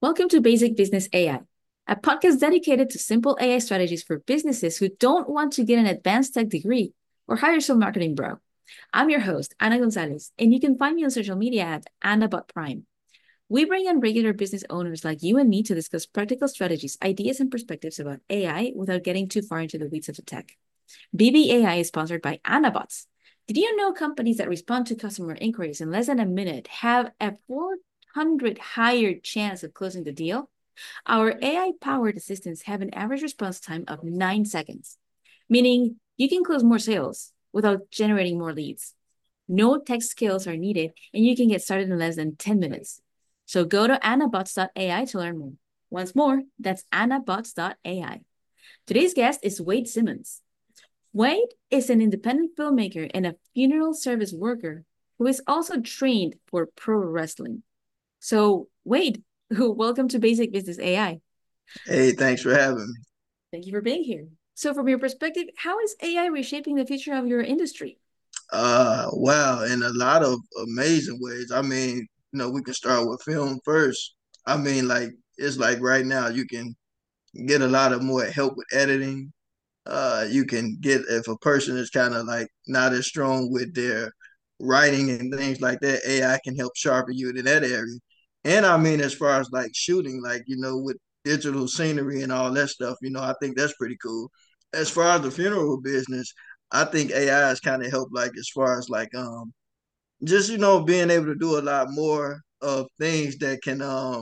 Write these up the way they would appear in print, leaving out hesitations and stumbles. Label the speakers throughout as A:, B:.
A: Welcome to Basic Business AI, a podcast dedicated to simple AI strategies for businesses who don't want to get an advanced tech degree or hire some marketing bro. I'm your host, Ana Gonzalez, and you can find me on social media at AnnaBotPrime. We bring in regular business owners like you and me to discuss practical strategies, ideas, and perspectives about AI without getting too far into the weeds of the tech. BBAI is sponsored by AnnaBots. Did you know companies that respond to customer inquiries in less than a minute have a 400 higher chance of closing the deal? Our AI-powered assistants have an average response time of 9 seconds, meaning you can close more sales without generating more leads. No tech skills are needed, and you can get started in less than 10 minutes. So go to annabots.ai to learn more. Once more, that's annabots.ai. Today's guest is Wade Simmons. Wade is an independent filmmaker and a funeral service worker who is also trained for pro wrestling. So, Wade, welcome to Basic Business AI.
B: Hey, thanks for having me.
A: Thank you for being here. So, from your perspective, how is AI reshaping the future of your industry?
B: Wow, in a lot of amazing ways. We can start with film first. It's like right now you can get a lot of more help with editing. You can get if a person is kind of like not as strong with their writing and things like that, AI can help sharpen you in that area. And as far as like shooting, with digital scenery and all that stuff, I think that's pretty cool. As far as the funeral business, I think AI has kind of helped like as far as like just being able to do a lot more of things that can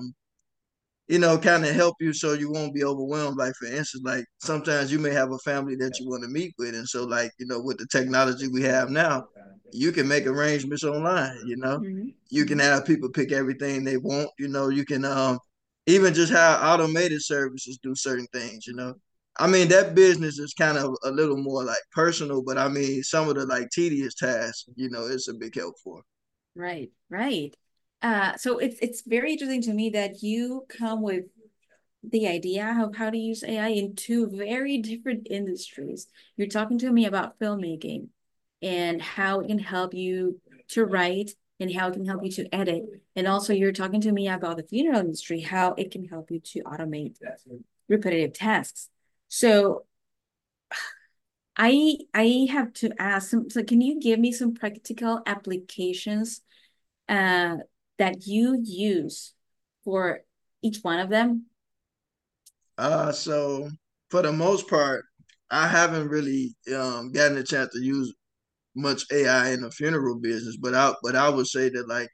B: kind of help you so you won't be overwhelmed. Like for instance, like sometimes you may have a family that you want to meet with, and so like with the technology we have now, you can make arrangements online.
A: Mhm.
B: You can have people pick everything they want. You can even just have automated services do certain things. That business is kind of a little more like personal, but some of the like tedious tasks, it's a big help for.
A: Right, right. So it's very interesting to me that you come with the idea of how to use AI in two very different industries. You're talking to me about filmmaking and how it can help you to write and how it can help you to edit. And also you're talking to me about the funeral industry, how it can help you to automate repetitive tasks. So I have to ask so can you give me some practical applications uh that you use for each one of them?
B: So for the most part, I haven't really gotten a chance to use much AI in the funeral business, but I would say that like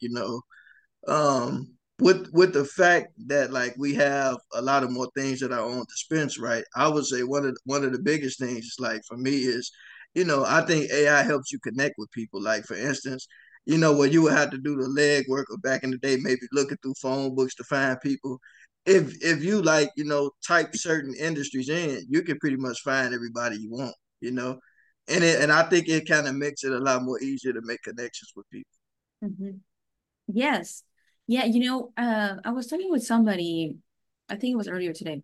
B: with the fact that like we have a lot of more things at our own dispense, right? I would say one of the biggest things is like for me is I think AI helps you connect with people. Like for instance, where you would have to do the leg work or back in the day, maybe looking through phone books to find people. If you like, type certain industries in, you can pretty much find everybody you want, you know. And I think it kind of makes it a lot more easier to make connections with people.
A: Mhm. Yes. Yeah, I was talking with somebody, I think it was earlier today,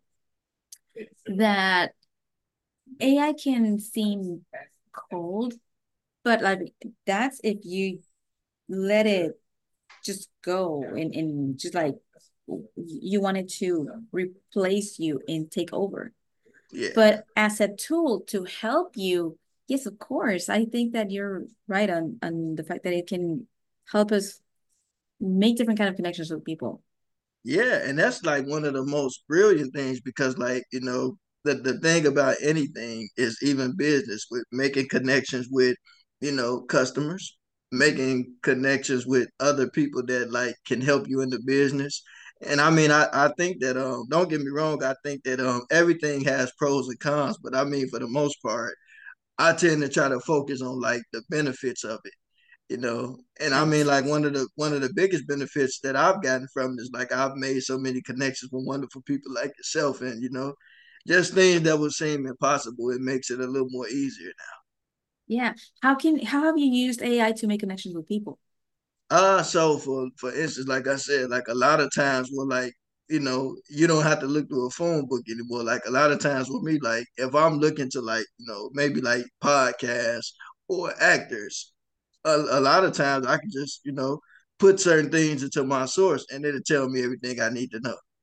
A: that AI can seem cold, but like that's if you let it just go and just like you want it to replace you and take over.
B: Yeah.
A: But as a tool to help you, yes, of course, I think that you're right on the fact that it can help us make different kind of connections with people.
B: Yeah, and that's like one of the most brilliant things because like, the thing about anything is even business with making connections with, customers, making connections with other people that like can help you in the business. And I think that don't get me wrong, I think that everything has pros and cons, but for the most part, I tend to try to focus on like the benefits of it. And
A: Right.
B: like one of the biggest benefits that I've gotten from it is like I've made so many connections with wonderful people like yourself, and just things that would seem impossible, it makes it a little more easier
A: Yeah. How have you used AI to make connections with people?
B: now. So for instance, like I said, like a lot of times we're like, you don't have to look through a phone book anymore. Like a lot of times with me, like if I'm looking to like, maybe like podcasts or actors, a lot of times I can just, put certain things into my source and it'll tell me everything I need to know.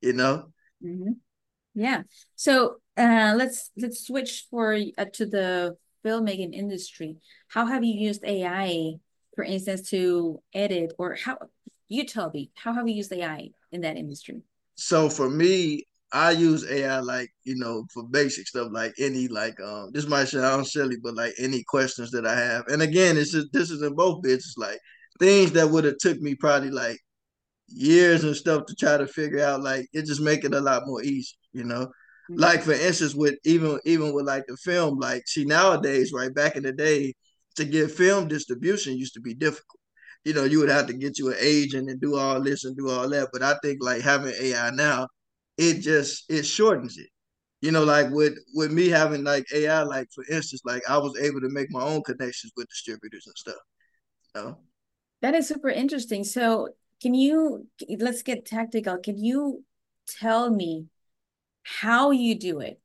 B: you know.
A: Hmm. Yeah. So let's switch to the filmmaking industry. How have you used AI, for instance, to edit, or how you tell me, how have you used AI in that industry?
B: So for me, I use AI like, for basic stuff like any like this might sound silly, but like any questions that I have. And again, this is in both business, like things that would have took me probably like years and stuff to try to figure out, like it just make it a lot more easy. Like
A: Mhm.
B: for instance, with even with like the film, like see nowadays, right back in the day, to get film distribution used to be difficult. You would have to get you an agent and do all this and do all that. But I think like having AI now, it shortens it. Like with me having like AI, like for instance, like I was able to make my own connections with distributors and stuff. You know?
A: That is super interesting. So, let's get tactical. Can you tell me how you do it?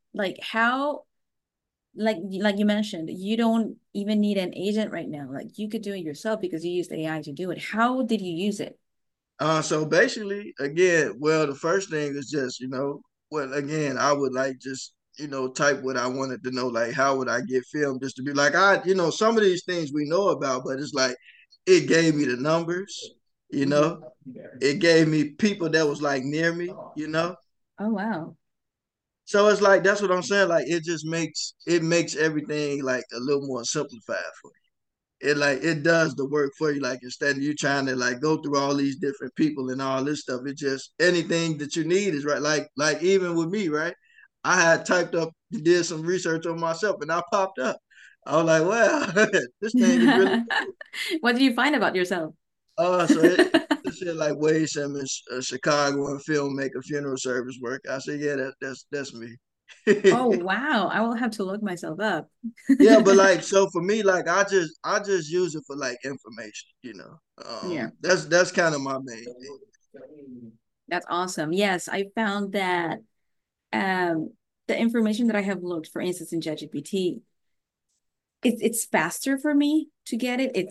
A: Like you mentioned, you don't even need an agent right now. Like you could do it yourself because you used AI to do it. How did you use it?
B: So basically, again, well, the first thing is just, well, again, I would like just, type what I wanted to know, like how would I get filmed just to be like, some of these things we know about, but it's like it gave me the numbers, you
A: Mhm.
B: know, it gave me people that was like near me.
A: Oh, wow.
B: So it's like that's what I'm saying. Like it makes everything like a little more simplified for it does the work for you. Like instead of you trying to like go through all these different people and all this stuff, it just anything that you need is right. Like even with me, right? I had typed up, did some research on myself, and I popped up. I was like, wow, this thing is really cool.
A: What did you find about yourself?
B: So it said like Wade Simmons, Chicago and filmmaker, funeral service work. I said, yeah, that's me.
A: Oh, wow. I will have to look myself up.
B: Yeah, but like so for me, like I just use it for like information.
A: Yeah.
B: That's kind of my main thing.
A: That's awesome. Yes, I found that um the information that I have looked, for instance, in ChatGPT, it's faster for me to get it.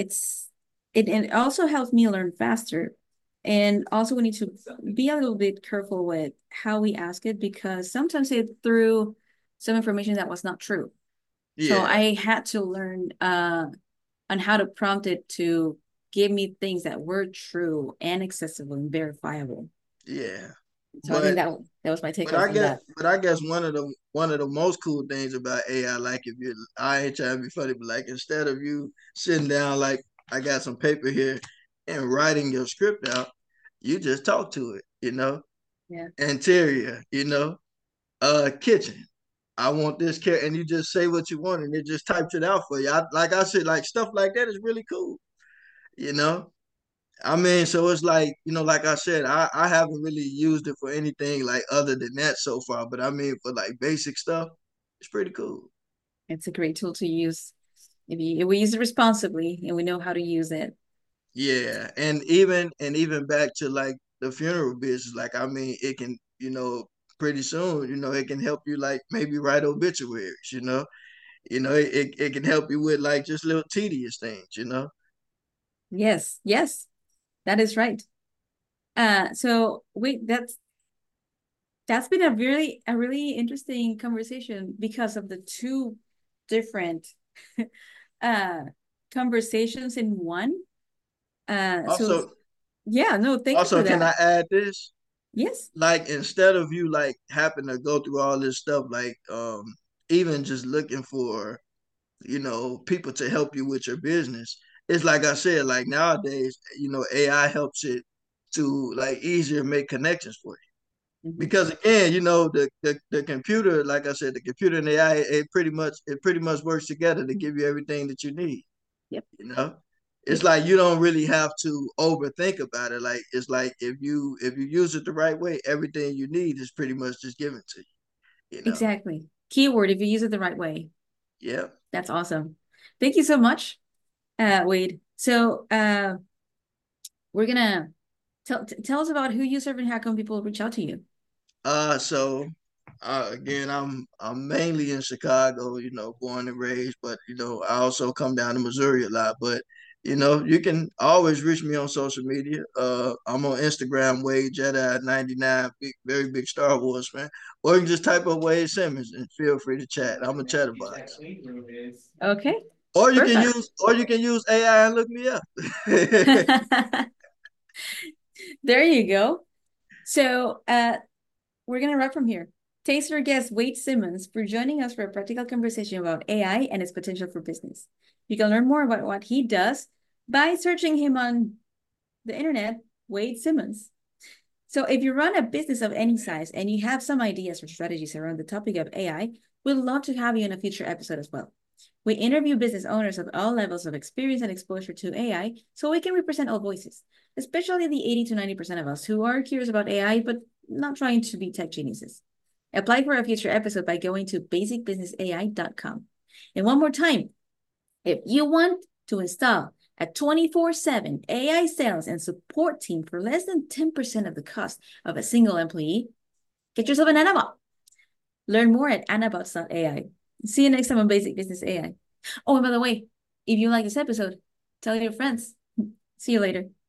A: It also helps me learn faster. And also we need to be a little bit careful with how we ask it because sometimes it threw some information that was not true. So
B: Yeah,
A: I had to learn on how to prompt it to give me things that were true and accessible and verifiable.
B: yeah.
A: So I think
B: But
A: that was my
B: but
A: takeaway
B: I
A: from
B: guess
A: that.
B: but I guess one of the most cool things about AI, like if you I ain't trying to be funny, but like instead of you sitting down like I got some paper here and writing your script out, you just talk to it.
A: Yeah.
B: Interior, kitchen. I want this care, and you just say what you want, and it just types it out for you. Like I said, like stuff like that is really cool. You know, I mean, so it's like like I said, I haven't really used it for anything like other than that so far. But I mean, for like basic stuff, it's pretty cool.
A: It's a great tool to use if we use it responsibly and we know how to use it.
B: Yeah, and even back to like the funeral business, like I mean, it can pretty soon it can help you like maybe write obituaries. It can help you with like just little tedious things.
A: Yes, yes, that is right. So wait, that's been a really interesting conversation because of the two different uh conversations in one. So
B: Also,
A: yeah, no, thank you
B: also,
A: for
B: can
A: that.
B: I add this?
A: Yes.
B: Like instead of you like having to go through all this stuff, like even just looking for people to help you with your business, it's like I said, like nowadays, AI helps it to like easier make connections for you.
A: Mhm.
B: Because again, the computer, like I said, the computer and AI, it pretty much works together to give you everything that you need.
A: Yep.
B: You know, it's
A: Yep.
B: like you don't really have to overthink about it. Like it's like if you use it the right way, everything you need is pretty much just given to you.
A: Exactly. Keyword, if you use it the right way.
B: Yeah.
A: That's awesome. Thank you so much, Wade. So we're gonna tell us about who you serve and how come people reach out to you.
B: So again, I'm mainly in Chicago, born and raised, but I also come down to Missouri a lot. But You can always reach me on social media. I'm on Instagram, Wade Jedi 99, very big Star Wars fan. Or you can just type up Wade Simmons and feel free to chat. I'm a chatterbox.
A: Okay,
B: Or you can
A: perfect.
B: use AI and look me up.
A: There you go. So we're gonna wrap from here. Thanks to our guest Wade Simmons for joining us for a practical conversation about AI and its potential for business. You can learn more about what he does by searching him on the internet, Wade Simmons. So if you run a business of any size and you have some ideas or strategies around the topic of AI, we'd love to have you in a future episode as well. We interview business owners of all levels of experience and exposure to AI so we can represent all voices, especially the 80 to 90% of us who are curious about AI but not trying to be tech geniuses. Apply for a future episode by going to basicbusinessai.com. And one more time, if you want to install a 24/7 AI sales and support team for less than 10% of the cost of a single employee, get yourself an Anabot. Learn more at anabots.ai. See you next time on Basic Business AI. Oh, and by the way, if you like this episode, tell your friends. See you later.